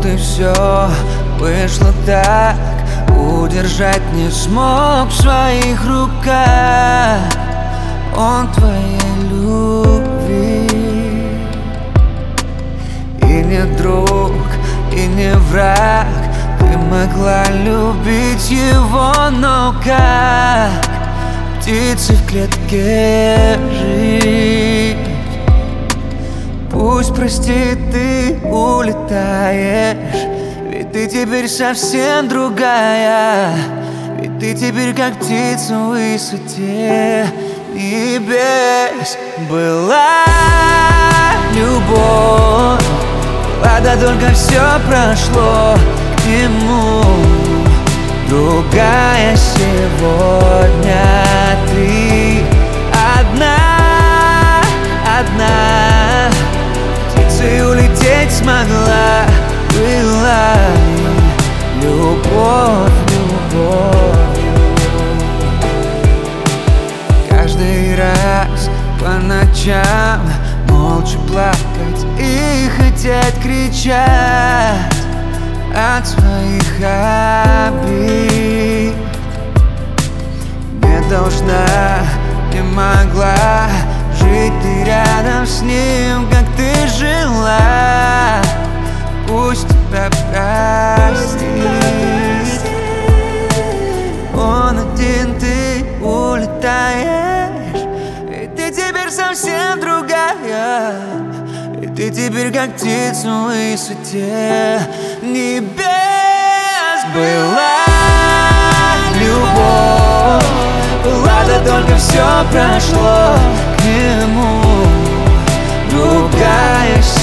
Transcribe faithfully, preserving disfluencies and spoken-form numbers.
и все вышло так. Удержать не смог в своих руках он твоей любви. И не друг, и не враг, ты могла любить его, но как птицы в клетке жить. Пусть, прости, ты улетаешь, ведь ты теперь совсем другая. Ведь ты теперь как птица в высоте небес. Была любовь, была, да только все прошло к нему. Другая сегодня ты одна, одна. Птицей улететь смогла, была ли любовь любовью. Каждый раз по ночам молча плакать и хотеть кричать от своих обид. Не должна, не могла жить ты рядом с ним, как ты жила. Пусть тебя простит он один, ты улетаешь. И ты теперь совсем другая. И ты теперь как птица в высоте небес. Была любовь, была, да только все прошло к нему. Другая